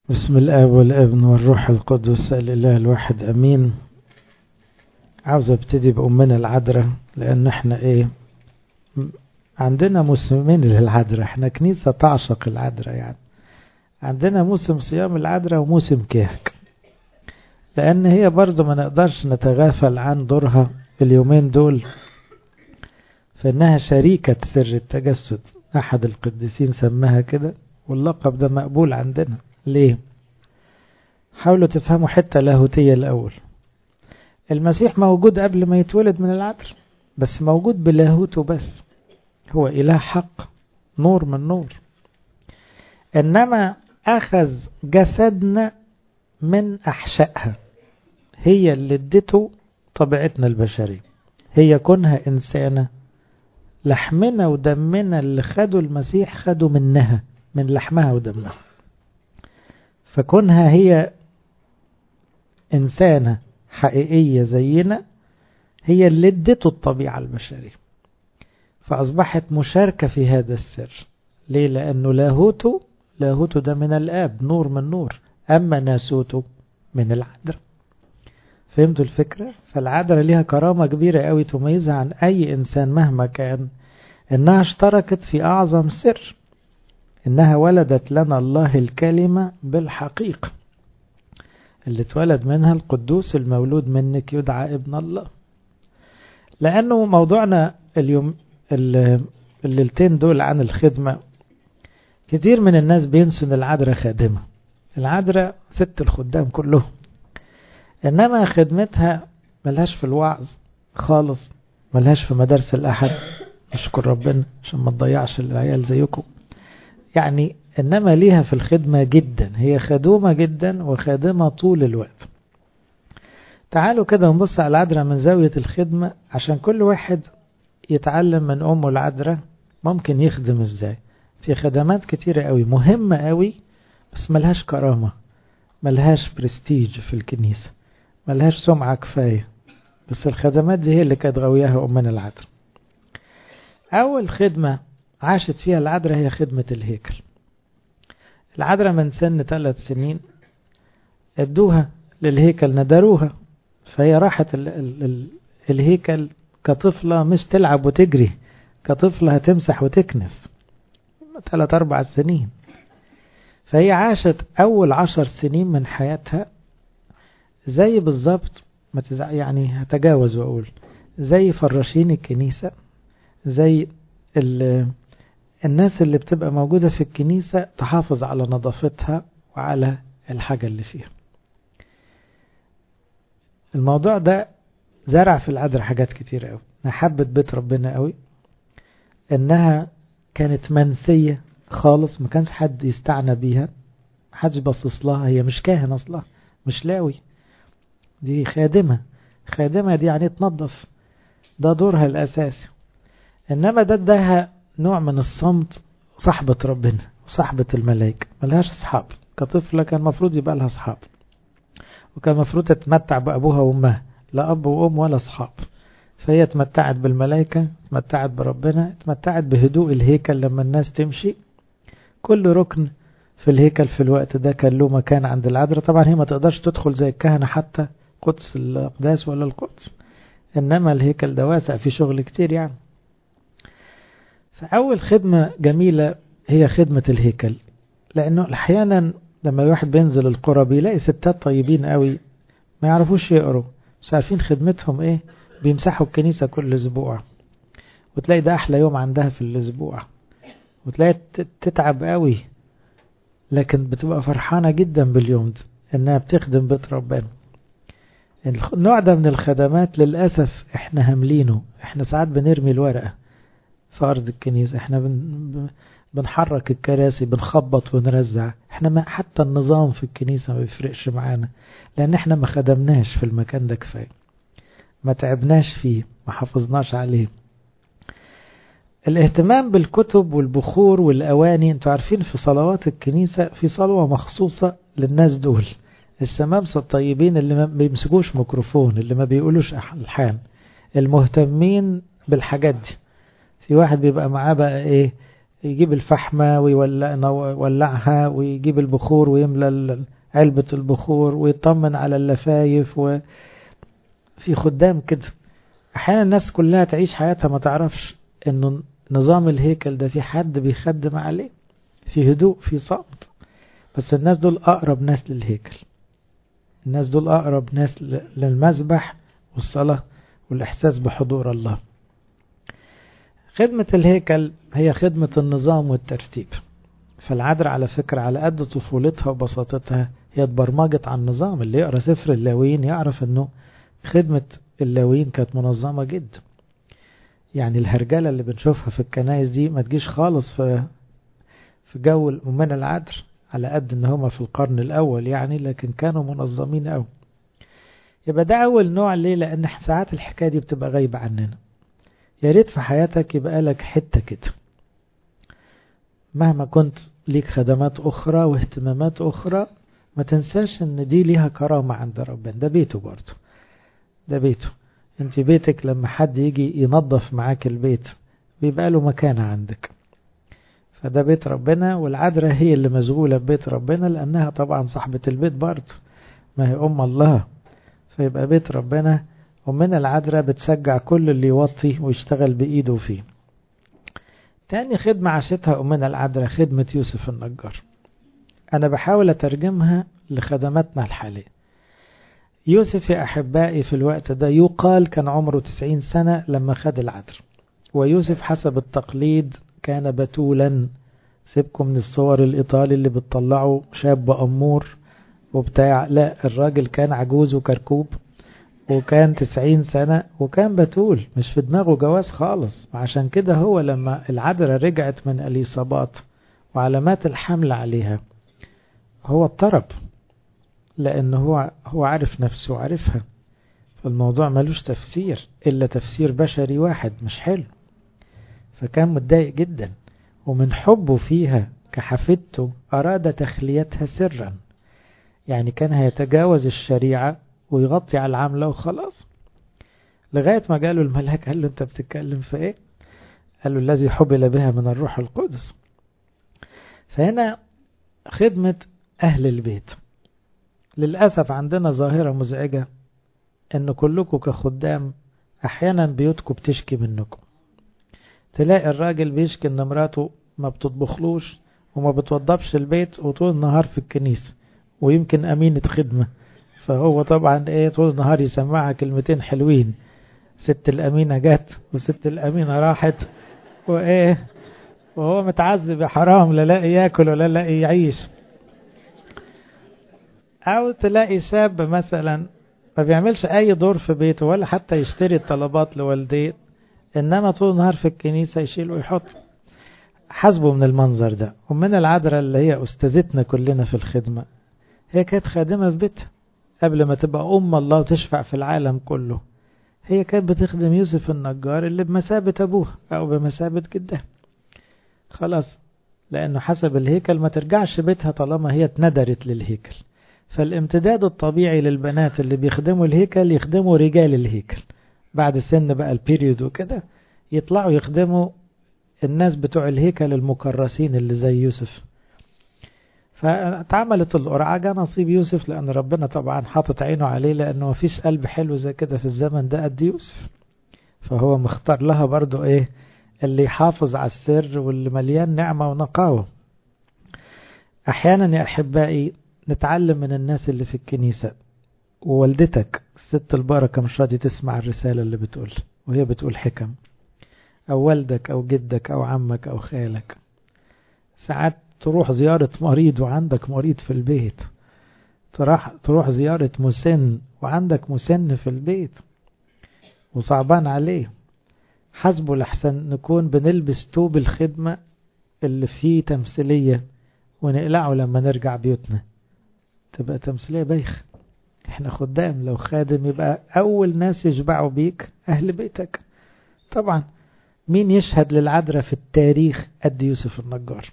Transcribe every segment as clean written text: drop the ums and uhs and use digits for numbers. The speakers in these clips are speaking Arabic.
بسم الآب والابن والروح القدس الإله الواحد أمين. عاوز ابتدي بأمنا العذراء لأن احنا عندنا موسمين للعذراء. احنا كنيسة تعشق العذراء، يعني عندنا موسم صيام العذراء وموسم كهك، لأن هي برضو ما نقدرش نتغافل عن دورها اليومين دول، فإنها شريكة سر التجسد. أحد القديسين سماها كده، واللقب ده مقبول عندنا. ليه؟ حاولوا تفهموا حتة لاهوتية الأول. المسيح موجود قبل ما يتولد من العذراء، بس موجود بلاهوته بس، هو إله حق، نور من نور. إنما أخذ جسدنا من أحشائها، هي اللي ادته طبيعتنا البشرية، هي كونها إنسانة. لحمنا ودمنا اللي خدوا المسيح خدوا منها، من لحمها ودمها. فكونها هي إنسانة حقيقية زينا، هي اللي ادته الطبيعة البشرية، فأصبحت مشاركة في هذا السر. ليه؟ لأنه لاهوته ده من الآب، نور من نور، أما ناسوته من العذراء. فهمتوا الفكرة؟ فالعذراء ليها كرامة كبيرة قوي تميزها عن أي إنسان مهما كان، إنها اشتركت في أعظم سر، إنها ولدت لنا الله الكلمة بالحقيقة، اللي اتولد منها القدوس المولود منك يدعى ابن الله. لأنه موضوعنا اليوم الليلتين دول عن الخدمة، كتير من الناس بينسوا ان العذراء خادمة. العذراء ست الخدام كلهم، انما خدمتها ملهاش في الوعظ خالص، ملهاش في مدارس الأحد، اشكر ربنا عشان ما تضيعش العيال زيكم يعني، انما ليها في الخدمة جدا، هي خدومة جدا وخادمة طول الوقت. تعالوا كده نبص على العذراء من زاوية الخدمة، عشان كل واحد يتعلم من أمه العذراء ممكن يخدم ازاي. في خدمات كتيرة قوي مهمة قوي، بس ملهاش كرامة، ملهاش برستيج في الكنيسة، ملهاش سمعة كفاية، بس الخدمات دي هي اللي كانت غوياها أمنا العذراء. أول خدمة عاشت فيها العذراء هي خدمة الهيكل. العذراء من سن 3 سنين ادوها للهيكل، ندروها، فهي راحت الهيكل كطفلة، مش تلعب وتجري، كطفلة هتمسح وتكنس 3-4 سنين. فهي عاشت أول 10 سنين من حياتها زي بالظبط، يعني هتجاوز وأقول زي فراشين الكنيسة، زي الناس اللي بتبقى موجودة في الكنيسة تحافظ على نظافتها وعلى الحاجة اللي فيها. الموضوع ده زرع في العذراء حاجات كتير قوي. حبت بيت ربنا قوي، انها كانت منسية خالص، ما كانش حد يستعنى بيها، محدش بصص لها، هي مش كاهن اصلا، مش لاوي، دي خادمة دي يعني تنظف، ده دورها الاساسي. انما ده اداها نوع من الصمت، صحبة ربنا وصحبة الملائكة، ملهاش اصحاب. كطفلة كان مفروض يبقى لها اصحاب، وكان مفروض تتمتع بأبوها وأمها، لا أب وأم ولا أصحاب. فهي اتمتعت بالملائكة، اتمتعت بربنا، اتمتعت بهدوء الهيكل. لما الناس تمشي كل ركن في الهيكل في الوقت ده كان له مكان عند العذراء. طبعا هي ما تقدرش تدخل زي الكهنة حتى قدس الأقداس ولا القدس، إنما الهيكل ده واسع في شغل كتير يعني. فأول خدمة جميلة هي خدمة الهيكل، لأنه أحيانا لما الواحد بينزل القرى بيلاقي ستات طيبين قوي ما يعرفوش يقروا، مش عارفين خدمتهم ايه، بيمسحوا الكنيسة كل اسبوع، وتلاقي ده احلى يوم عندها في الاسبوع، وتلاقي تتعب قوي، لكن بتبقى فرحانة جدا باليوم ده انها بتخدم بيت ربنا. النوع ده من الخدمات للأسف احنا هملينه. احنا ساعات بنرمي الورقة في أرض الكنيسة، احنا بنحرك الكراسي، بنخبط ونرزع، احنا حتى النظام في الكنيسة ما بيفرقش معانا، لان احنا ما خدمناش في المكان ده كفاية، ما تعبناش فيه، ما حافظناش عليه. الاهتمام بالكتب والبخور والأواني، انتوا عارفين في صلوات الكنيسة في صلوة مخصوصة للناس دول، الشمامسة الطيبين اللي ما بيمسكوش ميكروفون، اللي ما بيقولوش ألحان، المهتمين بالحاجات دي. في واحد بيبقى معاه بقى ايه، يجيب الفحمة ويولعها ويجيب البخور ويملى علبة البخور ويطمن على اللفايف. وفي خدام كده أحيانا الناس كلها تعيش حياتها ما تعرفش إنه نظام الهيكل ده في حد بيخدم عليه، في هدوء، في صمت. بس الناس دول أقرب ناس للهيكل، الناس دول أقرب ناس للمذبح والصلاة والإحساس بحضور الله. خدمة الهيكل هي خدمة النظام والترتيب. فالعذراء على فكرة على قد طفولتها وبساطتها هي اتبرمجت على النظام. اللي يقرأ سفر اللاويين يعرف أنه خدمة اللاويين كانت منظمة جدا. يعني الهرجلة اللي بنشوفها في الكنائس دي ما تجيش خالص في جو الأمنا العذراء، على قد ان هما في القرن الأول يعني، لكن كانوا منظمين أوي. يبقى ده أول نوع. ليه؟ لأن ساعات الحكاية دي بتبقى غايبة عننا. يا ريت في حياتك يبقى لك حتة كده، مهما كنت ليك خدمات أخرى واهتمامات أخرى، ما تنساش ان دي ليها كرامة عند ربنا. ده بيته برضه، ده بيته. انت بيتك لما حد يجي ينظف معاك البيت بيبقى له مكانة عندك. فده بيت ربنا، والعذراء هي اللي مشغولة ببيت ربنا لأنها طبعا صاحبة البيت برضه، ما هي أم الله. فيبقى بيت ربنا، ومن العذراء بتشجع كل اللي يوطي ويشتغل بإيده فيه. تاني خدمة عاشتها أمنا العذراء خدمة يوسف النجار. أنا بحاول أترجمها لخدماتنا الحالية. يوسف يا أحبائي في الوقت ده يقال كان عمره 90 سنة لما خد العذراء. ويوسف حسب التقليد كان بتولا. سيبكم من الصور الإيطالي اللي بتطلعوا شاب أمور وبتاع، لا، الراجل كان عجوز وكركوب وكان 90 سنة وكان بتول، مش في دماغه جواز خالص. وعشان كده هو لما العذراء رجعت من اليصابات وعلامات الحمل عليها هو اضطرب، لأنه هو عارف نفسه وعارفها. فالموضوع ملوش تفسير إلا تفسير بشري واحد مش حلو. فكان متضايق جدا، ومن حبه فيها كحفيدته أراد تخليتها سرا. يعني كان هيتجاوز الشريعة ويغطي على العملة وخلاص، لغاية ما قالوا الملاك، قال له أنت بتتكلم في إيه؟ قال له الذي حبل بها من الروح القدس. فهنا خدمة أهل البيت. للأسف عندنا ظاهرة مزعجة أن كلكم كخدام أحيانا بيوتكم بتشكي منكم. تلاقي الراجل بيشكي ان مراته ما بتطبخلوش وما بتوضبش البيت وطول النهار في الكنيسة، ويمكن أمينة خدمة، فهو طبعا طول النهار يسمعها كلمتين حلوين، ست الأمينة جت وست الأمينة راحت وهو متعذب يا حرام، لا لاقي ياكل ولا لاقي يعيش. أو تلاقي شاب مثلا ما بيعملش أي دور في بيته ولا حتى يشتري الطلبات لوالديه، إنما طول النهار في الكنيسة يشيل ويحط. حسبه من المنظر ده. ومن العذراء اللي هي أستاذتنا كلنا في الخدمة، هي كانت خادمة في بيتها قبل ما تبقى أم الله تشفع في العالم كله. هي كانت بتخدم يوسف النجار اللي بمثابة أبوها أو بمثابة جدها. خلاص، لأنه حسب الهيكل ما ترجعش بيتها طالما هي اتندرت للهيكل. فالامتداد الطبيعي للبنات اللي بيخدموا الهيكل يخدموا رجال الهيكل. بعد سن بقى البيريود وكده يطلعوا يخدموا الناس بتوع الهيكل المكرسين اللي زي يوسف. فاتعملت القرعة، جاء نصيب يوسف، لأن ربنا طبعا حاطط عينه عليه، لأنه مفيش قلب حلو زي كده في الزمن ده قد يوسف. فهو مختار لها برضو اللي يحافظ على السر واللي مليان نعمة ونقاوة. أحيانا يا أحبائي نتعلم من الناس اللي في الكنيسة. ووالدتك ست البركة مش راضي تسمع الرسالة اللي بتقول وهي بتقول حكم، أو والدك أو جدك أو عمك أو خالك. ساعات تروح زيارة مريض وعندك مريض في البيت، تروح زيارة مسن وعندك مسن في البيت وصعبان عليه. حسبه لحسن نكون بنلبس توب الخدمة اللي فيه تمثيلية ونقلعه لما نرجع بيوتنا، تبقى تمثيلية بايخ. احنا خدام، لو خادم يبقى أول ناس يشبعوا بيك أهل بيتك. طبعا مين يشهد للعذراء في التاريخ قد يوسف النجار؟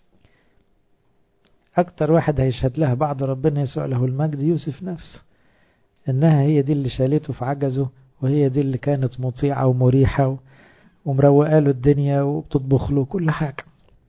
أكتر واحد هيشهد لها بعد ربنا يسوع له المجد يوسف نفسه، إنها هي دي اللي شالته في عجزه، وهي دي اللي كانت مطيعة ومريحة ومروقة له الدنيا وبتطبخ له كل حاجة.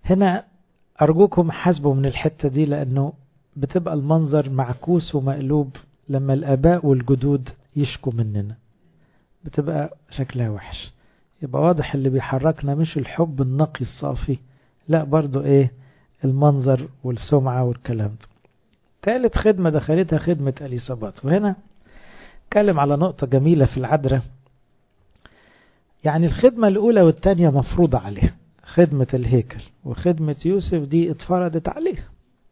هنا أرجوكم حاسبوا من الحتة دي، لأنه بتبقى المنظر معكوس ومقلوب لما الآباء والجدود يشكوا مننا، بتبقى شكلها وحش. يبقى واضح اللي بيحركنا مش الحب النقي الصافي، لا برضو المنظر والسمعة والكلام ده. ثالث خدمة دخلتها خدمة اليصابات، وهنا اتكلم على نقطة جميلة في العذراء. يعني الخدمة الأولى والثانية مفروضة عليها، خدمة الهيكل وخدمة يوسف دي اتفرضت عليها،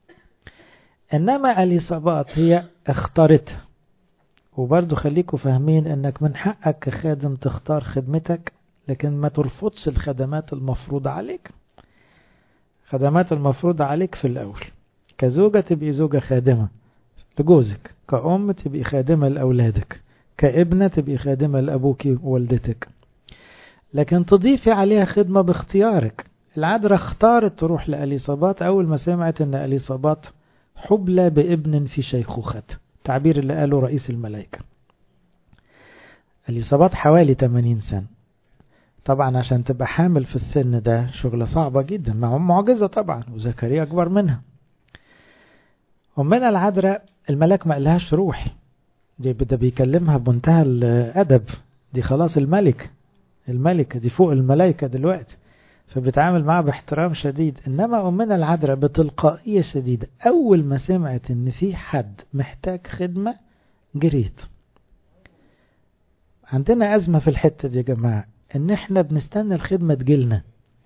إنما اليصابات هي اختارتها. وبرضو خليكوا فاهمين انك من حقك كخادم تختار خدمتك، لكن ما ترفضش الخدمات المفروضة عليك. خدمات المفروضة عليك في الأول، كزوجة تبقي زوجة خادمة لجوزك، كأم تبقي خادمة لأولادك، كابنة تبقي خادمة لأبوك ووالدتك، لكن تضيفي عليها خدمة باختيارك. العذراء اختارت تروح لأليصابات أول ما سمعت أن أليصابات حبلى بابن في شيخوخته، تعبير اللي قاله رئيس الملائكة. اليصابات حوالي 80 سنة، طبعا عشان تبقى حامل في السن ده شغلة صعبة جدا، ما هم معجزة طبعا، وزكريا أكبر منها. ومن العذراء الملاك ما قالهاش روحي، ده بيكلمها بمنتهى الأدب، دي خلاص الملكة دي فوق الملائكة دلوقتي، فبتعامل معها باحترام شديد. إنما أمنا العذراء بتلقائية شديدة أول ما سمعت إن في حد محتاج خدمة جريت. عندنا أزمة في الحتة دي يا جماعة، إن إحنا بنستنى الخدمة تجيلنا.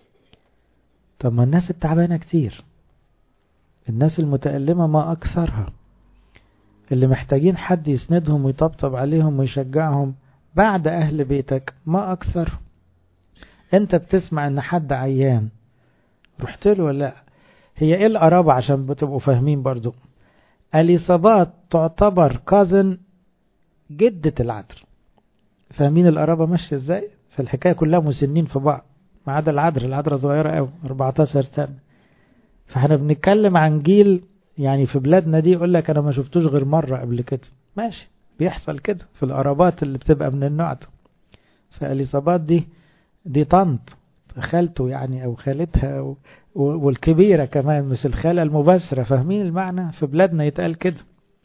طب ما الناس التعبانة كتير، الناس المتألمة ما أكثرها، اللي محتاجين حد يسندهم ويطبطب عليهم ويشجعهم بعد أهل بيتك ما أكثر. أنت بتسمع إن حد عيان رحت له ولا لا؟ هي إيه القرابة عشان بتبقوا فاهمين برضو؟ اليصابات تعتبر كازن جدة العذراء، فاهمين القرابة ماشية إزاي؟ فالحكاية كلها مسنين في بعض، ما عدا العذراء صغيرة أوي 14 سنة. فاحنا بنتكلم عن جيل يعني في بلادنا دي يقول لك أنا ما شفتوش غير مرة قبل كده، ماشي بيحصل كده في القرابات اللي بتبقى من النوع ده. فاليصابات دي طنط خالته يعني أو خالتها والكبيرة كمان، مش الخالة المباشرة، فاهمين المعنى؟ في بلادنا يتقال كده.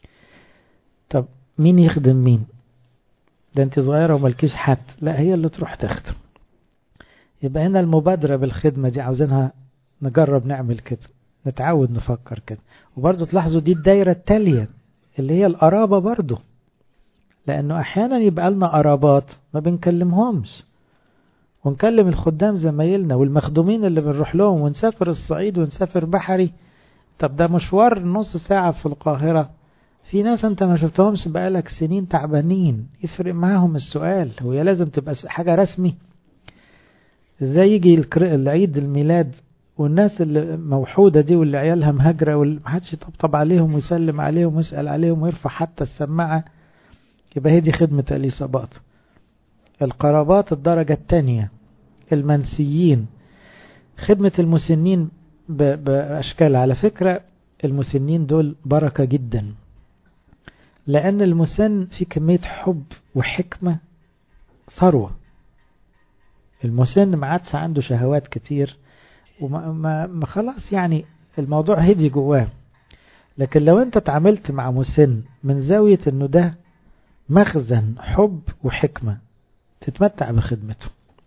طب مين يخدم مين؟ ده انت صغيرة وملكيش حد، لا هي اللي تروح تخدم. يبقى هنا المبادرة بالخدمة دي عاوزينها نجرب نعمل كده، نتعود نفكر كده. وبرضو تلاحظوا دي الدايرة التالية اللي هي القرابة برضو، لأنه أحيانا يبقى لنا قرابات ما بنكلمهمش، ونكلم الخدام زمايلنا والمخدومين اللي بنروح لهم، ونسافر الصعيد ونسافر بحري. طب ده مشوار نص ساعة في القاهرة، في ناس انت ما شفتهمش بقالك سنين تعبانين، يفرق معاهم السؤال. هي لازم تبقى حاجة رسمي؟ ازاي يجي العيد الميلاد والناس اللي موحودة دي واللي عيالها مهاجرة ومحدش يطبطب عليهم ويسلم عليهم ويسأل عليهم ويرفع حتى السماعة؟ يبقى هي دي خدمة اليصابات. القرابات الدرجة الثانية، المنسيين، خدمة المسنين بأشكال. على فكرة المسنين دول بركة جدا، لأن المسن في كمية حب وحكمة ثروة. المسن ما عادش عنده شهوات كتير وما خلاص، يعني الموضوع هدي جواه. لكن لو انت تعاملت مع مسن من زاوية انه ده مخزن حب وحكمة، تتمتع بخدمته.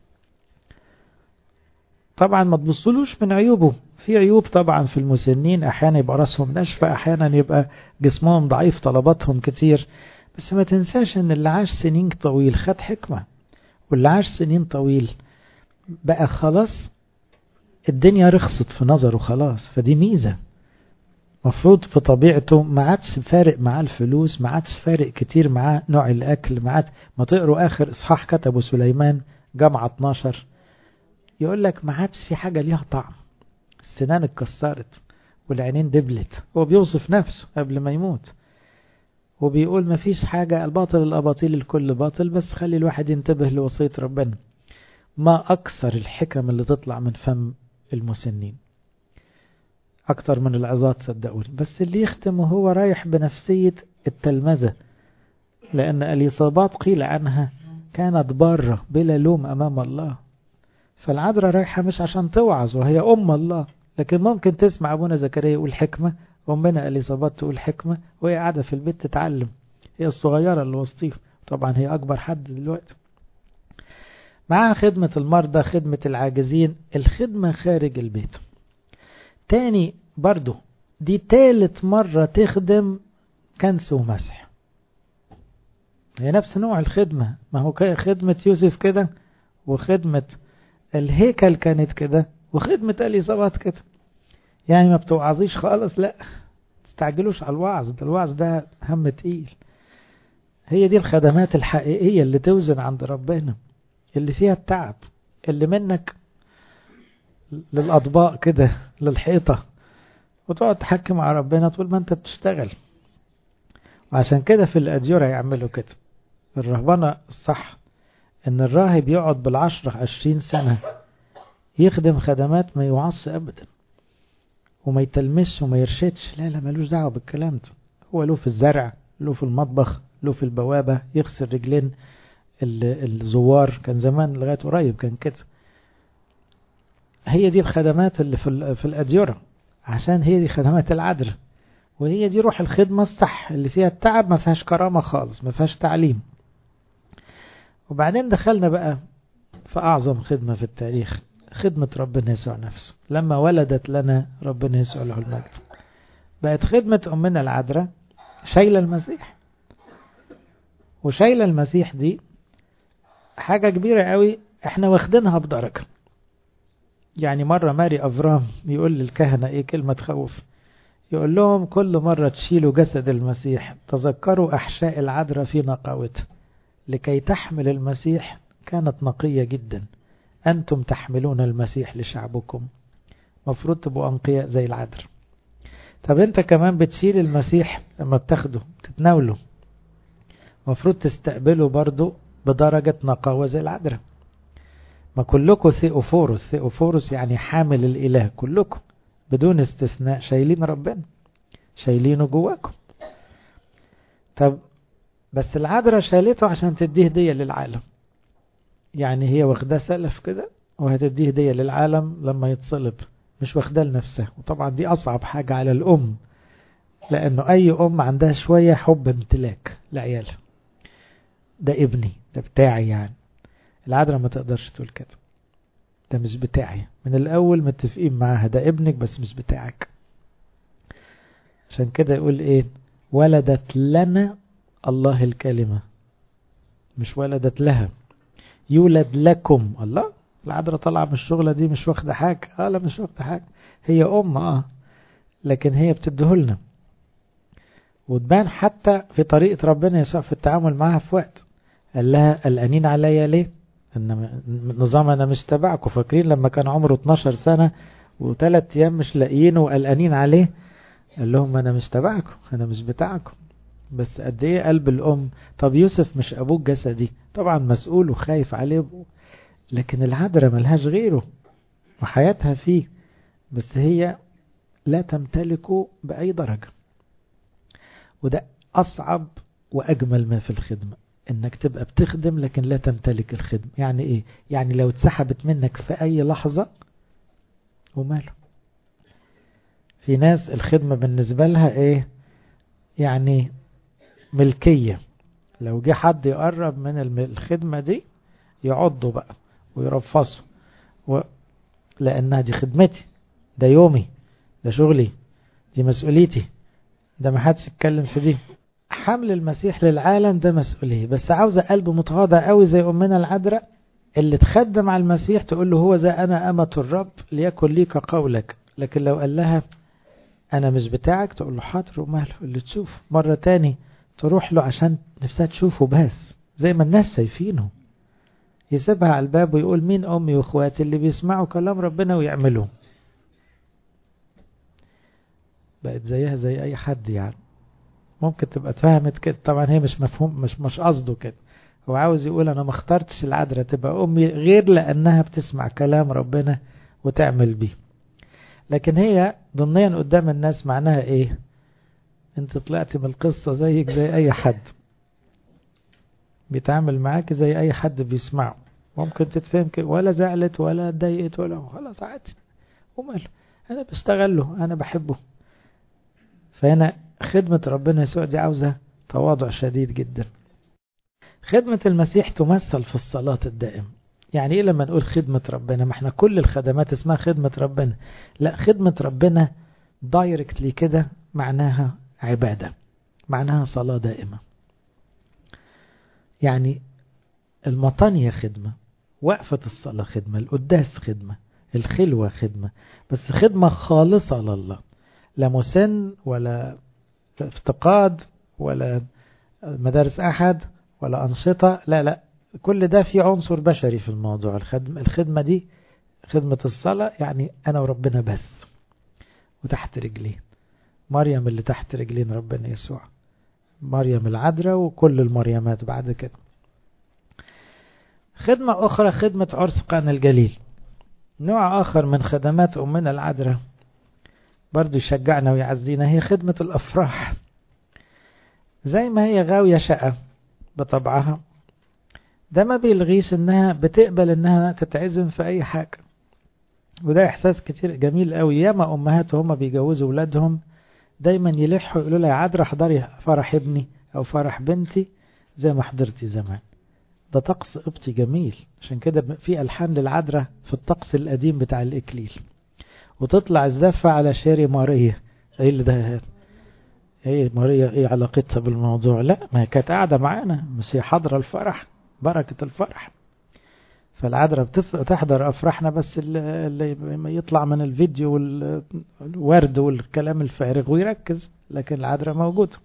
طبعا ما تبصلوش من عيوبه، في عيوب طبعا في المسنين، احيانا يبقى راسهم ناشفة، احيانا يبقى جسمهم ضعيف، طلباتهم كتير، بس ما تنساش ان اللي عاش سنين طويل خد حكمة، واللي عاش سنين طويل بقى خلاص الدنيا رخصت في نظره خلاص. فدي ميزة، مفروض في طبيعته ما عادش فارق معاه الفلوس، ما عادش فارق كتير معاه نوع الأكل، ما تقروا آخر إصحاح كتبه سليمان جامعة 12 يقول لك ما عادش في حاجة ليها طعم، السنان اتكسرت والعينين دبلت. هو بيوصف نفسه قبل ما يموت وبيقول ما فيش حاجة، الباطل الأباطيل الكل باطل، بس خلي الواحد ينتبه لوصية ربنا. ما أكثر الحكم اللي تطلع من فم المسنين، أكتر من العظات صدقوني. بس اللي يختم وهو رايح بنفسية التلمذة، لأن اليصابات قيل عنها كانت بارة بلا لوم أمام الله. فالعذراء رايحة مش عشان توعظ وهي أم الله، لكن ممكن تسمع أبونا زكريا يقول حكمة، أمنا إليصابات تقول حكمة، وهي قاعدة في البيت تتعلم، هي الصغيرة اللي وسطيها، طبعا هي أكبر حد دلوقتي. معاها خدمة المرضى، خدمة العاجزين، الخدمة خارج البيت. تاني برضو دي تالت مرة تخدم كنس ومسح، هي نفس نوع الخدمة، ما هو خدمة يوسف كده، وخدمة الهيكل كانت كده، وخدمة إليصابات كده. يعني ما بتوعظيش خالص، لا تستعجلوش على الوعظ، ده الوعظ ده هم تقيل. هي دي الخدمات الحقيقية اللي توزن عند ربنا، اللي فيها التعب، اللي منك للأطباق كده للحيطة، وتقعد تحكي مع ربنا طول ما انت بتشتغل. وعشان كده في الأديرة يعملوا كده. الرهبنة الصح ان الراهب يقعد بال10-20 سنة يخدم خدمات ما يوعص أبدا، وما يتلمس وما يرشدش، لا ملوش دعوة بالكلام ده. هو له في الزرع، له في المطبخ، له في البوابة، يغسل رجلين الزوار، كان زمان لغاية قريب كان كده. هي دي الخدمات اللي في الأديرة، عشان هي دي خدمات العذراء، وهي دي روح الخدمة الصح اللي فيها التعب، ما فيهاش كرامة خالص، ما فيهاش تعليم. وبعدين دخلنا بقى في أعظم خدمة في التاريخ، خدمة ربنا يسوع نفسه، لما ولدت لنا ربنا يسوع له المجد. بقت خدمة أمنا العذراء شايلة المسيح، وشايلة المسيح دي حاجة كبيرة قوي، احنا واخدينها بدرجة. يعني مرة ماري أفرام يقول للكهنة ايه كلمة تخوف، يقول لهم كل مرة تشيلوا جسد المسيح تذكروا أحشاء العذراء في نقاوتها، لكي تحمل المسيح كانت نقية جدا، أنتم تحملون المسيح لشعبكم، مفروض تبقوا أنقياء زي العذراء. طب انت كمان بتشيل المسيح لما بتاخده تتناوله، مفروض تستقبله برضو بدرجة نقاوة زي العذراء. ما كلكم ثيوفورس، ثيوفورس يعني حامل الإله، كلكم بدون استثناء شايلين ربنا، شايلينه جواكم. طب بس العذراء شالته عشان تديه هدية للعالم، يعني هي واخداه سلف كده وهتديه هدية للعالم لما يتصلب، مش واخداه لنفسها. وطبعا دي أصعب حاجة على الأم، لأنه أي أم عندها شوية حب امتلاك لعيالها، ده ابني، ده بتاعي. يعني العذراء ما تقدرش تقول كده، ده مش بتاعي، من الأول متفقين معاها ده ابنك بس مش بتاعك. عشان كده يقول ايه، ولدت لنا الله الكلمة، مش ولدت لها. يولد لكم الله، العذراء طالعة من الشغلة دي مش واخدة حاجة، لا مش واخدة حاجة، هي لكن هي بتديهولنا. وتبان حتى في طريقة ربنا يسوع في التعامل معها، في وقت قال لها قلقانين عليا ليه؟ ان نظام انا مش تبعكم. فاكرين لما كان عمره 12 سنة و3 ايام مش لاقيينه وقلقانين عليه؟ قال لهم انا مش تبعكم، انا مش بتاعكم. بس قد ايه قلب الام. طب يوسف مش ابوك جسدي، طبعا مسؤول وخايف عليه، لكن العذراء ملهاش غيره وحياتها فيه، بس هي لا تمتلكه بأي درجة. وده أصعب وأجمل ما في الخدمة، إنك تبقى بتخدم لكن لا تمتلك الخدمة. يعني إيه؟ يعني لو اتسحبت منك في أي لحظة وماله. في ناس الخدمة بالنسبة لها إيه؟ يعني ملكية، لو جه حد يقرب من الخدمة دي يعضوا بقى ويرفصوا، لأنها دي خدمتي، ده يومي، ده شغلي، دي مسؤوليتي، ده ما حدش يتكلم في دي. حمل المسيح للعالم ده مسؤولية، بس عاوزة قلب متواضع قوي زي أمنا العذراء اللي تخدم على المسيح، تقول له هو زي أنا أمة الرب ليكن ليك قولك. لكن لو قال لها أنا مش بتاعك، تقول له حاضر وماله اللي تشوف. مرة تاني تروح له عشان نفسها تشوفه، بس زي ما الناس شايفينه، يسيبها على الباب ويقول مين أمي وإخواتي اللي بيسمعوا كلام ربنا ويعملوا. بقت زيها زي أي حد. يعني ممكن تبقى اتفهمت كده، طبعا هي مش مفهوم، مش قصده كده. هو عاوز يقول أنا ما اخترتش العذراء تبقى أمي غير لأنها بتسمع كلام ربنا وتعمل بيه. لكن هي ضمنيا قدام الناس معناها إيه؟ أنت طلعت من القصة زيك زي أي حد، بيتعامل معاك زي أي حد بيسمعه. ممكن تتفهم كده، ولا زعلت ولا اتضايقت ولا، خلاص عادي وماله. أنا بستغله، أنا بحبه. فهنا خدمة ربنا يسوع دي عاوزة تواضع شديد جدا. خدمة المسيح تمثل في الصلاة الدائمة. يعني إيه لما نقول خدمة ربنا؟ ما احنا كل الخدمات اسمها خدمة ربنا. لا، خدمة ربنا دايركتلي كده معناها عبادة، معناها صلاة دائمة. يعني المطانية خدمة، وقفة الصلاة خدمة، القداس خدمة، الخلوة خدمة، بس خدمة خالصة لله، لا مسن ولا افتقاد ولا مدارس أحد ولا أنشطة، لا لا، كل ده في عنصر بشري في الموضوع. الخدمة دي خدمة الصلاة، يعني أنا وربنا بس، وتحت رجلين مريم اللي تحت رجلين ربنا يسوع، مريم العذراء وكل المريمات بعد كده. خدمة أخرى خدمة عرس قانا الجليل، نوع آخر من خدمات أمنا العذراء برضو يشجعنا ويعزينا، هي خدمة الأفراح. زي ما هي غاوية شقة بطبعها، ده ما بيلغيش انها بتقبل انها تتعزم في اي حاجة، وده احساس كتير جميل قوي. ياما امهات وهم بيجوزوا ولادهم دايما يلحوا يقولوا لها يا عذراء احضري فرح ابني او فرح بنتي زي ما حضرتي زمان. ده طقس قبطي جميل، عشان كده في الحان للعذراء في الطقس القديم بتاع الاكليل، وتطلع الزفة على شيري ماريا. ايه اللي ده؟ ايه ماريا ايه علاقتها بالموضوع؟ لا، ما كانت قاعدة معانا، بس هي حاضرة الفرح، بركة الفرح. فالعذراء تحضر أفراحنا، بس اللي يطلع من الفيديو والورد والكلام الفارغ ويركز، لكن العذراء موجودة.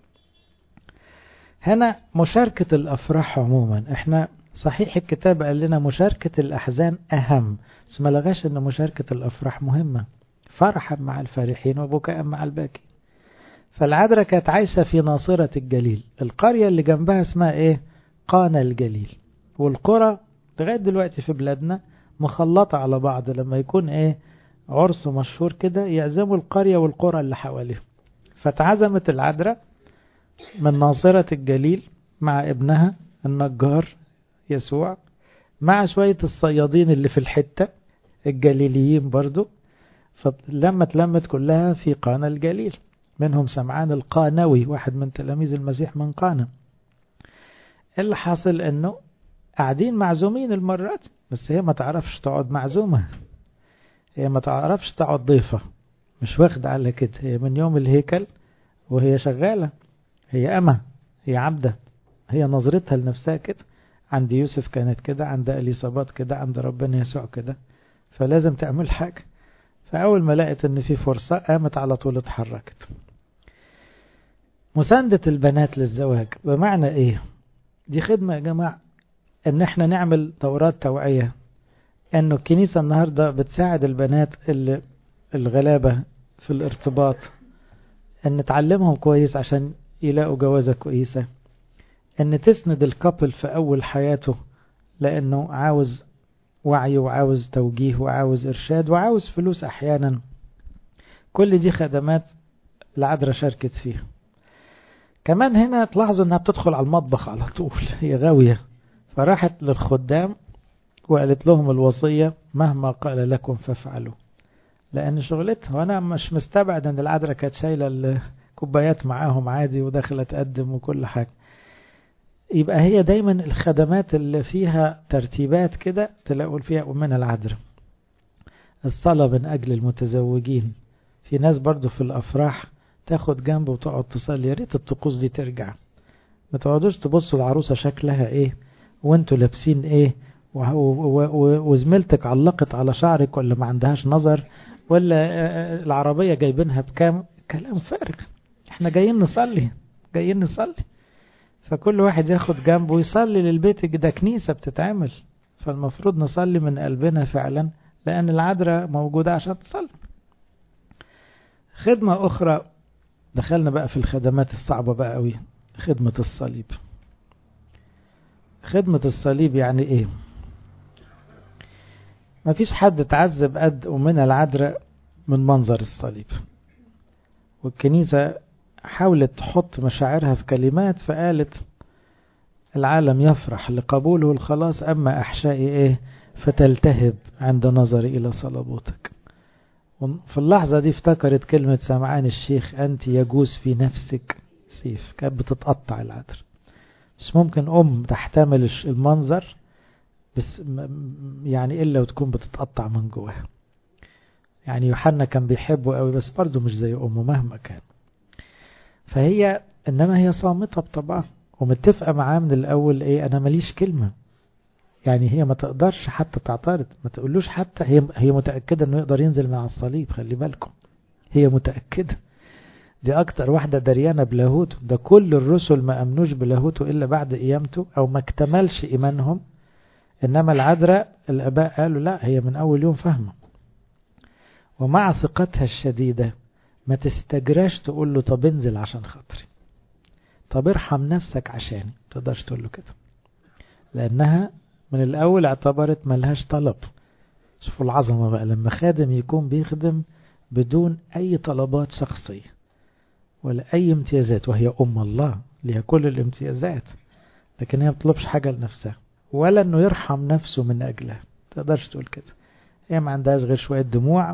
هنا مشاركة الأفراح عموما، احنا صحيح الكتاب قال لنا مشاركة الأحزان أهم، بس ما لغاش أن مشاركة الأفراح مهمة، فرحا مع الفارحين وبكاء مع الباكين. فالعذراء كانت عايشة في ناصرة الجليل، القرية اللي جنبها اسمها ايه؟ قانا الجليل. والقرى لغاية دلوقتي في بلادنا مخلطة على بعض، لما يكون ايه عرس مشهور كده يعزموا القرية والقرى اللي حواليه. فتعزمت العذراء من ناصرة الجليل مع ابنها النجار يسوع، مع شوية الصيادين اللي في الحتة الجليليين برضو. فلما اتلمت كلها في قانا الجليل، منهم سمعان القانوي واحد من تلاميذ المسيح من قانا. اللي حاصل انه قاعدين معزومين المرات، بس هي ما تعرفش تقعد معزومة، هي ما تعرفش تقعد ضيفة، مش واخد على كده. هي من يوم الهيكل وهي شغالة، هي أمة، هي عبدة، هي نظرتها لنفسها كده. عند يوسف كانت كده، عند إليصابات كده، عند ربنا يسوع كده، فلازم تعمل حاجة. فأول ما لقت ان في فرصة قامت على طول اتحركت. مساندة البنات للزواج بمعنى ايه؟ دي خدمة يا جماعة، ان احنا نعمل دورات توعية، انه الكنيسة النهاردة بتساعد البنات الغلابة في الارتباط، ان تعلمهم كويس عشان يلاقوا جوازة كويسة، ان تسند الكابل في اول حياته لانه عاوز وعي وعاوز توجيه وعاوز ارشاد وعاوز فلوس احيانا. كل دي خدمات العذراء شاركت فيها. كمان هنا تلاحظوا انها بتدخل على المطبخ على طول، هي غاوية، فراحت للخدام وقالت لهم الوصية مهما قال لكم فافعلوا، لأن شغلتها. وأنا مش مستبعد أن العذراء كانت شايلة الكوبايات معاهم عادي وداخلة تقدم وكل حاجة. يبقى هي دايما الخدمات اللي فيها ترتيبات كده تلاقوا فيها أمنا العذراء. الصلاة من أجل المتزوجين، في ناس برضو في الأفراح تاخد جنب وتقعد تصلي. يا ريت الطقوس دي ترجع، ما تقعدوش تبصوا العروسة شكلها ايه وانتوا لابسين ايه وزميلتك علقت على شعرك ولا ما عندهاش نظر ولا العربية جايبينها بكام. كلام فارغ، احنا جايين نصلي، جايين نصلي. فكل واحد ياخد جنبه ويصلي للبيت، ده كنيسة بتتعمل، فالمفروض نصلي من قلبنا فعلا، لأن العذراء موجودة عشان تصلي. خدمة أخرى، دخلنا بقى في الخدمات الصعبة بقى قوي، خدمة الصليب. خدمة الصليب يعني ايه؟ ما فيش حد تعذب قد أمنا العذراء من منظر الصليب، والكنيسة حاولت تحط مشاعرها في كلمات، فقالت العالم يفرح لقبوله الخلاص، أما أحشائي إيه فتلتهب عند نظري إلى صلبوتك. في اللحظة دي افتكرت كلمة سمعان الشيخ أنت يجوز في نفسك سيف. كانت بتتقطع العذراء. مش ممكن تحتمل المنظر بس يعني إلا وتكون بتتقطع من جواها. يعني يوحنا كان بيحبه قوي بس برضه مش زي أمه مهما كان. فهي إنما هي صامتة بطبعها ومتفقة معاه من الأول إيه أنا ماليش كلمة. يعني هي ما تقدرش حتى تعترض، ما تقولوش حتى. هي متأكدة إنه يقدر ينزل من على الصليب. خلي بالكم هي متأكدة. دي أكتر واحدة دريانة بلاهوته. ده كل الرسل ما أمنوش بلاهوته إلا بعد قيامته أو ما اكتملش إيمانهم. إنما العذراء الآباء قالوا لا هي من أول يوم فاهمة. ومع ثقتها الشديدة ما تستجراش تقول له طب انزل عشان خاطري، طب ارحم نفسك عشاني. تقدرش تقول له كده لأنها من الأول اعتبرت ملهاش طلب. شوفوا العظمة بقى لما خادم يكون بيخدم بدون أي طلبات شخصية ولا أي امتيازات، وهي أم الله لها كل الامتيازات، لكن هي بتطلبش حاجة لنفسها ولا أنه يرحم نفسه من أجلها. تقدرش تقول كده. هي ما عندهاش غير شوية دموع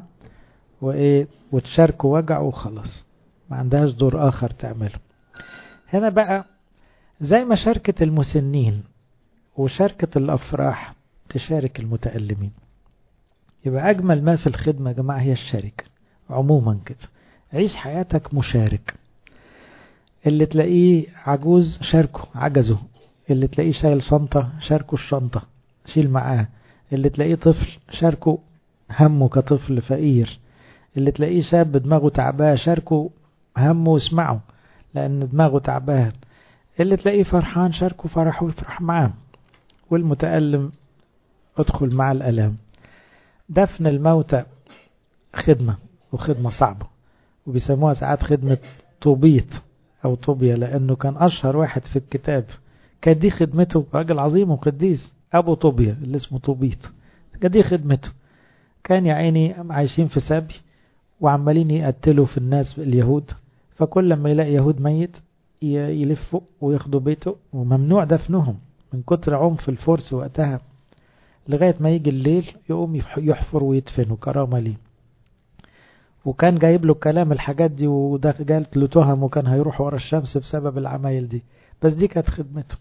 وتشاركه وجع وخلاص. ما عندهاش دور آخر تعمله. هنا بقى زي ما شاركة المسنين وشاركة الأفراح تشارك المتألمين. يبقى أجمل ما في الخدمة يا جماعة هي الشركة عموما كده. عيش حياتك مشارك. اللي تلاقيه عجوز شاركه عجزه، اللي تلاقيه شايل شنطة شاركه الشنطة شيل معاه، اللي تلاقيه طفل شاركه همه كطفل فقير، اللي تلاقيه شاب دماغه تعباه شاركه همه واسمعه لأن دماغه تعباه، اللي تلاقيه فرحان شاركه فرحه وفرح معاه، والمتألم ادخل مع الألام. دفن الموتى خدمة وخدمة صعبة وبيسموها ساعات خدمة طوبيت أو طوبيا لأنه كان أشهر واحد في الكتاب. كانت دي خدمته. راجل عظيم وقديس أبو طوبيا اللي اسمه طوبيت. كانت دي خدمته. كان يا عيني عايشين في سبي وعمالين يقتلوا في الناس اليهود، فكل لما يلاقي يهود ميت يلفوا وياخدوا بيته وممنوع دفنهم من كتر عنف الفرس وقتها، لغاية ما يجي الليل يقوم يحفر ويدفنوا كرامة ليه. وكان جايب له كلام الحاجات دي وده جالت له تهم وكان هيروح ورا الشمس بسبب العمايل دي، بس دي كانت خدمته.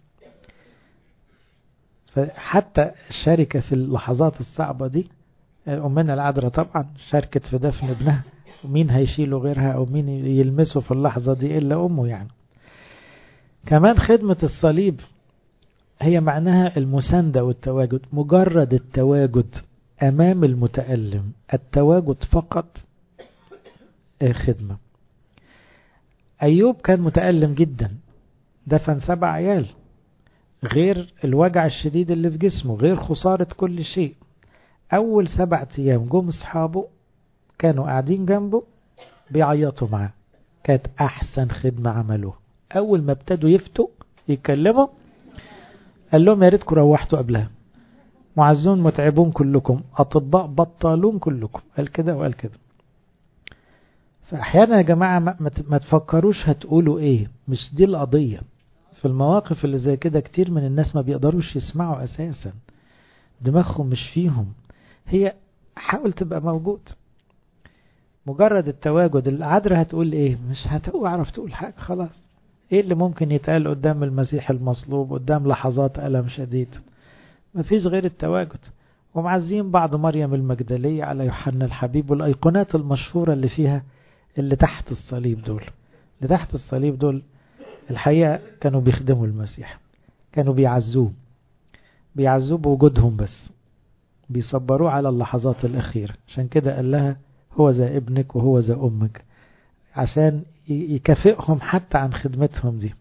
فحتى الشركة في اللحظات الصعبة دي أمنا العذراء طبعا شاركت في دفن ابنها، ومين هيشيله غيرها أو مين يلمسه في اللحظة دي إلا أمه يعني. كمان خدمة الصليب هي معناها المساندة والتواجد. مجرد التواجد أمام المتألم، التواجد فقط خدمة. أيوب كان متألم جدا، دفن 7 عيال، غير الوجع الشديد اللي في جسمه، غير خسارة كل شيء. أول 7 أيام جم أصحابه كانوا قاعدين جنبه بيعيطوا معاه. كانت أحسن خدمة عملوها. أول ما ابتدوا يفتوا يتكلموا قال لهم يا ريتكم روحتوا قبلها، معزون متعبون كلكم، أطباء بطالون كلكم. قال كده وقال كده. فأحيانا يا جماعة ما تفكروش هتقولوا إيه، مش دي القضية. في المواقف اللي زي كده كتير من الناس ما بيقدروش يسمعوا أساسا، دماغهم مش فيهم. هي حاول تبقى موجود. مجرد التواجد. العذراء هتقول إيه؟ مش هتعرف تقول حاجة خلاص. إيه اللي ممكن يتقال قدام المسيح المصلوب قدام لحظات ألم شديد؟ مفيش غير التواجد. ومعزين بعض مريم المجدلية على يوحنا الحبيب والأيقونات المشهورة اللي فيها اللي تحت الصليب دول. اللي تحت الصليب دول الحقيقة كانوا بيخدموا المسيح، كانوا بيعزوه بوجودهم، بس بيصبروه على اللحظات الأخيرة. عشان كده قال لها هو ذا ابنك وهو ذا أمك، عشان يكافئهم حتى عن خدمتهم دي.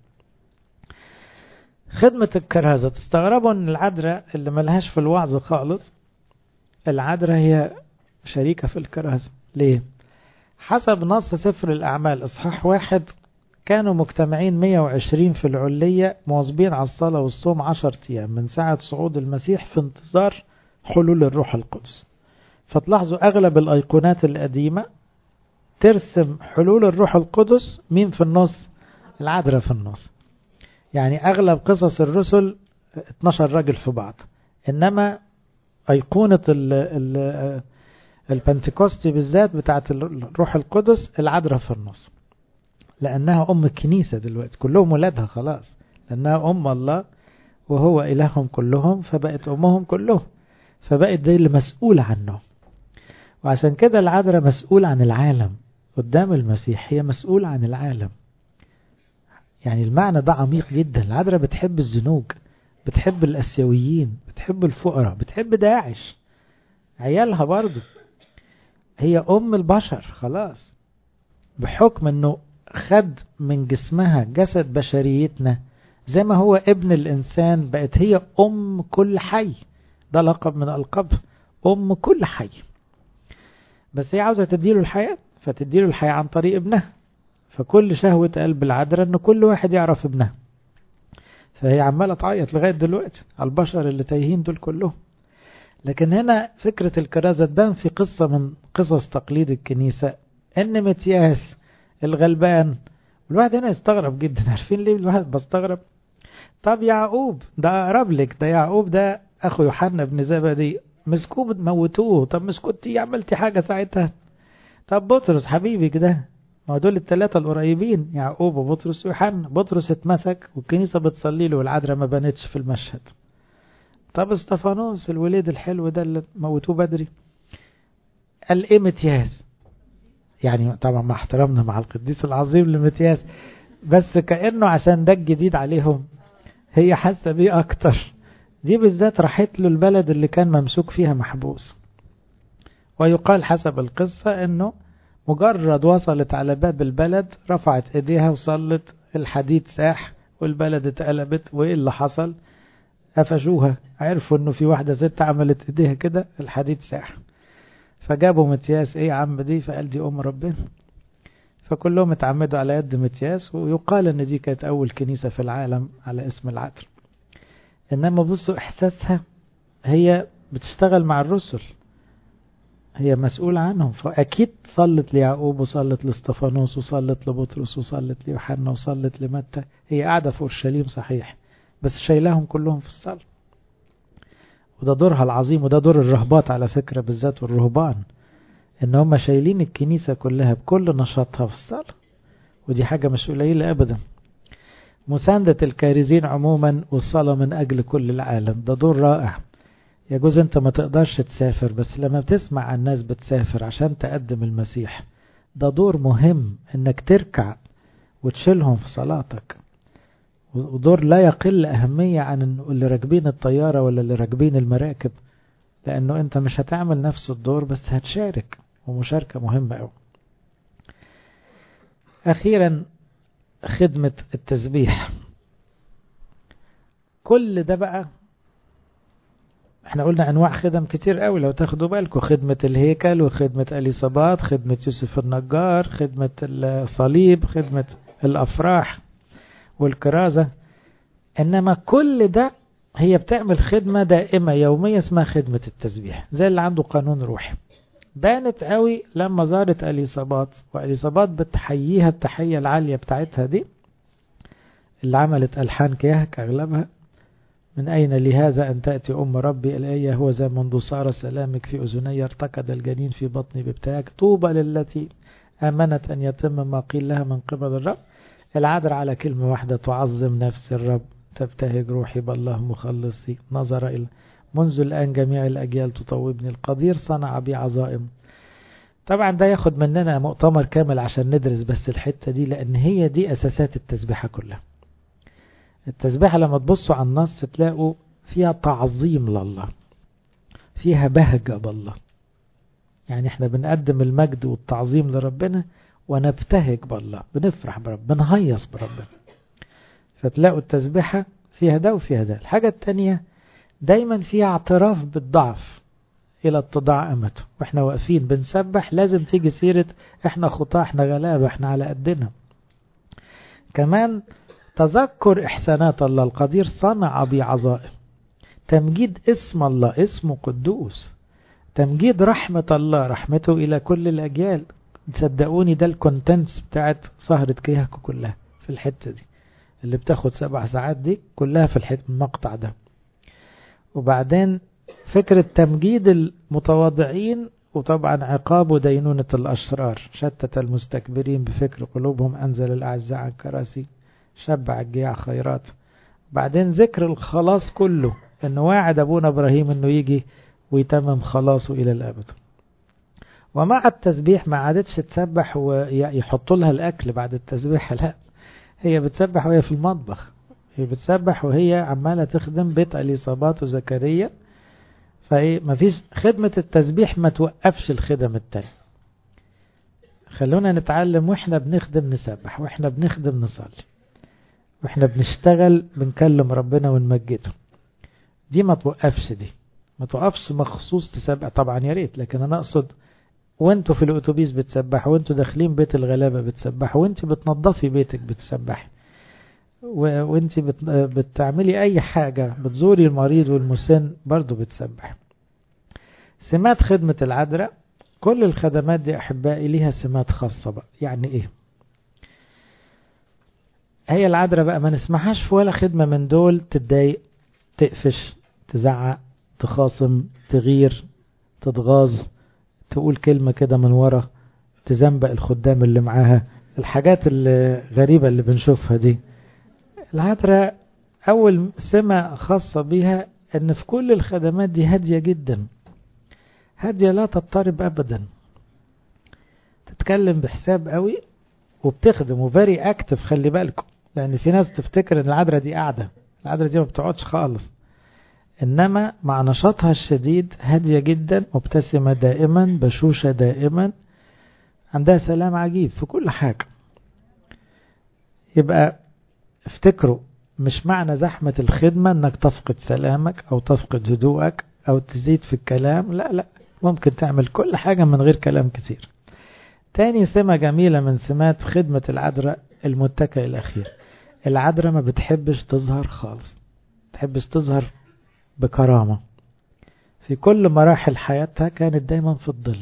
خدمة الكرازة. تستغربوا ان العذراء اللي ملهاش في الوعظ خالص، العذراء هي شريكة في الكرازة. ليه؟ حسب نص سفر الأعمال إصحاح 1 كانوا مجتمعين 120 في العلية مواظبين على الصلاة والصوم 10 أيام من ساعة صعود المسيح في انتظار حلول الروح القدس. فتلاحظوا أغلب الأيقونات القديمة ترسم حلول الروح القدس. مين في النص؟ العذراء في النص. يعني أغلب قصص الرسل 12 راجل في بعض، إنما أيقونة البنتكوستي بالذات بتاعت الروح القدس العذراء في النص، لأنها أم الكنيسة دلوقتي، كلهم ولادها خلاص، لأنها أم الله وهو إلههم كلهم، فبقت أمهم كلهم، فبقت دي اللي مسؤول عنه. وعشان كده العذراء مسؤول عن العالم قدام المسيح، هي مسؤول عن العالم. يعني المعنى ده عميق جدا. العذراء بتحب الزنوج، بتحب الأسيويين، بتحب الفقراء، بتحب داعش، عيالها برضو. هي أم البشر خلاص، بحكم أنه خد من جسمها جسد بشريتنا، زي ما هو ابن الإنسان بقت هي أم كل حي. ده لقب من ألقاب أم كل حي. بس هي عاوزة تديله الحياة، فتديله الحياة عن طريق ابنها. فكل شهوة قلب العذراء أن كل واحد يعرف ابنها، فهي عمالة تعيط لغاية دلوقتي على البشر اللي تايهين دول كلهم. لكن هنا فكرة الكرازة تبان في قصة من قصص تقليد الكنيسة، ان متياس الغلبان. الواحد هنا يستغرب جدا. عارفين ليه الواحد بستغرب؟ طب يعقوب ده أقرب لك، ده يعقوب ده أخو يوحنا بن زبدي، مسكوه موتوه. طب مسكوتي عملتي حاجة ساعتها؟ طب بطرس حبيبي كده، ما دول الثلاثة القريبين، يعقوب وبطرس ويوحنا. بطرس اتمسك والكنيسة بتصلي له والعذراء ما بانتش في المشهد. طب استفانوس الوليد الحلو ده اللي موتوه بدري، قال ايه متياس؟ يعني طبعا مع احترامنا مع القديس العظيم لمتياس، بس كأنه عشان ده الجديد عليهم هي حاسة بيه اكتر. دي بالذات راحت له البلد اللي كان ممسوك فيها محبوس. ويقال حسب القصة انه مجرد وصلت على باب البلد رفعت ايديها وصلت، الحديد ساح والبلد اتقلبت. وايه اللي حصل؟ قفشوها، عرفوا انه في واحدة ست عملت ايديها كده، الحديد ساح. فجابوا متياس، ايه يا عم دي؟ فقال دي ام ربنا. فكلهم اتعمدوا على يد متياس، ويقال ان دي كانت اول كنيسة في العالم على اسم العذراء. انما بصوا احساسها، هي بتشتغل مع الرسل، هي مسؤولة عنهم. فأكيد صلت ليعقوب وصلت لاستفانوس وصلت لبطرس وصلت ليوحنا وصلت لمتى. هي قاعدة في أورشليم صحيح، بس شايلاهم كلهم في الصلاة. وده دورها العظيم، وده دور الرهبات على فكرة بالذات والرهبان، ان هم شايلين الكنيسة كلها بكل نشاطها في الصلاة. ودي حاجة مش قليلة أبدا. مساندة الكارزين عموما والصلاة من أجل كل العالم، ده دور رائع. يجوز انت ما تقدرش تسافر، بس لما بتسمع عن الناس بتسافر عشان تقدم المسيح، ده دور مهم انك تركع وتشيلهم في صلاتك. ودور لا يقل أهمية عن اللي راكبين الطيارة ولا اللي راكبين المراكب، لأنه أنت مش هتعمل نفس الدور بس هتشارك، ومشاركة مهمة أوي. أخيرا خدمة التسبيح. كل ده بقى احنا قلنا أنواع خدم كتير قوي لو تاخدوا بالكم، خدمة الهيكل وخدمة اليصابات، خدمة يوسف النجار، خدمة الصليب، خدمة الأفراح والكرازة. إنما كل ده هي بتعمل خدمة دائمة يومية اسمها خدمة التسبيح، زي اللي عنده قانون روحي. بانت قوي لما زارت اليصابات، واليصابات بتحييها التحية العالية بتاعتها دي اللي عملت ألحان كيهك أغلبها. من أين لهذا أن تأتي أم ربي الآية، هو ذا منذ صار سلامك في أذني، ارتقد الجنين في بطني بابتهاج، طوبى للتي آمنت أن يتم ما قيل لها من قبل الرب. العذراء على كلمة واحدة، تعظم نفس الرب، تبتهج روحي بالله مخلصي، نظر إلى منذ الآن جميع الأجيال تطوبني، القدير صنع بي عظائم. طبعا ده ياخد مننا مؤتمر كامل عشان ندرس بس الحتة دي، لأن هي دي أساسات التسبيحة كلها. التسبيحة لما تبصوا على النص تلاقوا فيها تعظيم لله، فيها بهجة بالله. يعني احنا بنقدم المجد والتعظيم لربنا ونبتهج بالله، بنفرح بربنا، بنهيص بربنا. فتلاقوا التسبيحة فيها ده وفيها ده. الحاجة التانية دايما فيها اعتراف بالضعف إلى اتضاع أمته. واحنا واقفين بنسبح لازم تيجي سيرة احنا خطاة، احنا غلابة، احنا على قدنا. كمان تذكر إحسانات الله، القدير صنع بي عظائم. تمجيد اسم الله، اسمه قدوس. تمجيد رحمة الله، رحمته إلى كل الأجيال. تصدقوني ده الكونتنتس بتاعت سهرة كيهكو كلها في الحتة دي اللي بتاخد 7 ساعات دي، كلها في المقطع ده. وبعدين فكرة تمجيد المتواضعين وطبعا عقاب دينونة الأشرار. شتت المستكبرين بفكر قلوبهم، أنزل الأعزاء عن كراسي، شبع الجياع خيرات. بعدين ذكر الخلاص كله، انه واعد ابونا ابراهيم انه يجي ويتمم خلاصه الى الابد. ومع التسبيح ما عادتش تسبح ويحطوا لها الاكل بعد التسبيح، لا، هي بتسبح وهي في المطبخ، هي بتسبح وهي عمالة تخدم بيت اليصابات وزكريا. ما فيش خدمة التسبيح ما توقفش الخدم التاني. خلونا نتعلم واحنا بنخدم نسبح، واحنا بنخدم نصلي، واحنا بنشتغل بنكلم ربنا ونمجده. دي ما توقفش، دي ما توقفش مخصوص تسبح طبعا يا ريت، لكن انا اقصد وانتوا في الاتوبيس بتسبحوا، وانتوا داخلين بيت الغلابة بتسبحوا، وانت بتنظفي بيتك بتسبحي، وانت بتعملي اي حاجة، بتزوري المريض والمسن برضو بتسبح. سمات خدمة العذراء، كل الخدمات دي احبائي ليها سمات خاصة بقى. يعني ايه؟ هي العذراء بقى ما نسمعهاش في ولا خدمة من دول تتضايق، تقفش، تزعق، تخاصم، تغير، تتغاظ، تقول كلمة كده من ورا، تزنبق الخدام اللي معاها، الحاجات الغريبة اللي بنشوفها دي. العذراء أول سمة خاصة بيها أن في كل الخدمات دي هادية جدا، هادية لا تضطرب أبدا، تتكلم بحساب قوي وبتخدم وفيري اكتف. خلي بالكم، لأن في ناس تفتكر أن العذراء دي قاعدة، العذراء دي ما بتقعدش خالص، إنما مع نشاطها الشديد هادية جدا، مبتسمة دائما، بشوشة دائما، عندها سلام عجيب في كل حاجة. يبقى افتكروا، مش معنى زحمة الخدمة انك تفقد سلامك او تفقد هدوءك او تزيد في الكلام، لا لا، ممكن تعمل كل حاجة من غير كلام كتير. تاني سمة جميلة من سمات خدمة العذراء، المتكئ الأخير. العذراء ما بتحبش تظهر خالص، بتحبش تظهر بكرامة. في كل مراحل حياتها كانت دايما في الظل،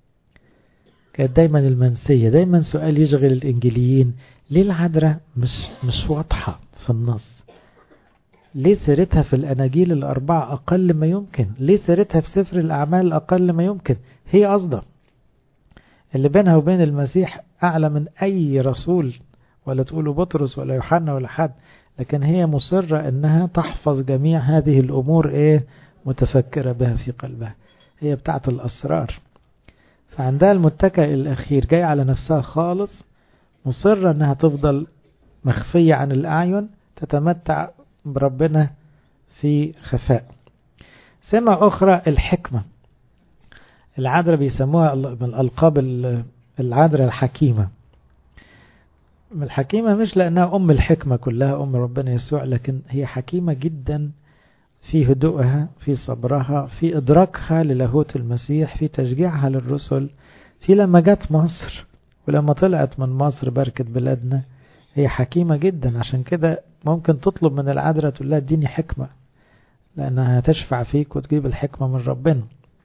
كانت دايما المنسية. دايما سؤال يشغل الإنجيليين، ليه العذراء مش واضحة في النص؟ ليه سيرتها في الأناجيل الأربعة أقل ما يمكن؟ ليه سيرتها في سفر الأعمال أقل ما يمكن؟ هي قصدها اللي بينها وبين المسيح أعلى من أي رسول، ولا تقولوا بطرس ولا يوحنا ولا حد، لكن هي مصرة أنها تحفظ جميع هذه الأمور متفكرة بها في قلبها. هي بتاعت الأسرار. فعندها المتكئ الأخير، جاي على نفسها خالص، مصرة أنها تفضل مخفية عن الأعين، تتمتع بربنا في خفاء. سمة أخرى الحكمة. العذراء بيسموها من ألقاب العذراء الحكيمة. الحكيمة مش لأنها أم الحكمة كلها، أم ربنا يسوع، لكن هي حكيمة جدا في هدوءها، في صبرها، في إدراكها للاهوت المسيح، في تشجيعها للرسل، في لما جت مصر ولما طلعت من مصر بركة بلادنا. هي حكيمة جدا، عشان كده ممكن تطلب من العذراء تقول لها اديني حكمة، لأنها تشفع فيك وتجيب الحكمة من ربنا.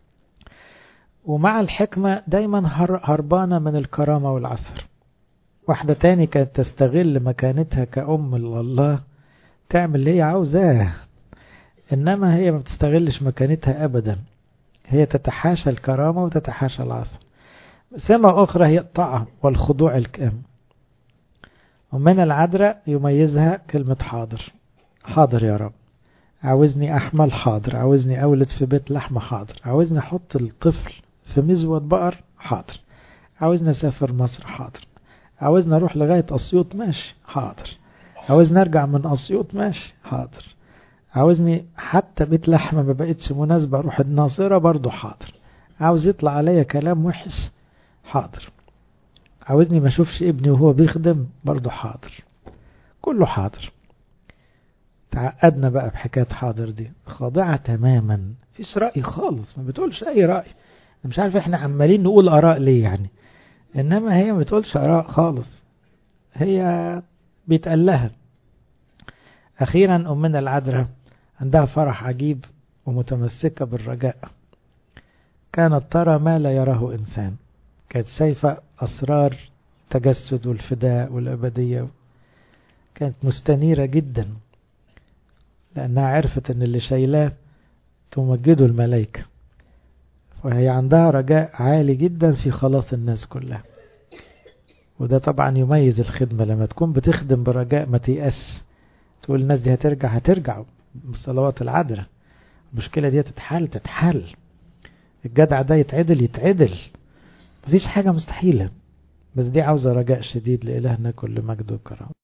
ومع الحكمة دايما هربانة من الكرامة والعثر. واحدة تاني كانت تستغل مكانتها كأم الله تعمل اللي هي عاوزاه، إنما هي ما بتستغلش مكانتها أبدا، هي تتحاشى الكرامة وتتحاشى العثر. سمة أخرى هي الطاعة والخضوع الكامل. ومن العذراء يميزها كلمة حاضر. حاضر يا رب، عاوزني أحمل، حاضر. عاوزني أولد في بيت لحمة، حاضر. عاوزني أحط الطفل في مزود بقر، حاضر. عاوزني أسافر مصر، حاضر. عاوزني أروح لغاية أسيوط، ماشي، حاضر. عاوزني أرجع من أسيوط، ماشي، حاضر. عاوزني حتى بيت لحمة ما بقتش مناسبة أروح الناصرة، برضو حاضر. عاوز يطلع عليا كلام وحش، حاضر. عاوزني ما اشوفش ابني وهو بيخدم، برضو حاضر. كله حاضر. تعقدنا بقى بحكاية حاضر دي، خاضعة تماما، فيش رأي خالص، ما بتقولش أي رأي. مش عارف احنا عمالين نقول آراء ليه يعني، إنما هي ما بتقولش آراء خالص، هي بيتقال لها. أخيرا أمنا العذراء عندها فرح عجيب ومتمسكة بالرجاء. كانت ترى ما لا يراه إنسان، كانت شايفة أسرار تجسد والفداء والأبدية، كانت مستنيرة جدا لأنها عرفت أن اللي شايلاه تمجده الملائكة. وهي عندها رجاء عالي جدا في خلاص الناس كلها. وده طبعا يميز الخدمة، لما تكون بتخدم برجاء ما تيأس، تقول الناس دي هترجع بالصلوات العذراء، المشكلة دي تتحل، الجدع ده يتعدل، مفيش حاجة مستحيلة، بس دي عاوزة رجاء شديد. لإلهنا كل مجد وكرم.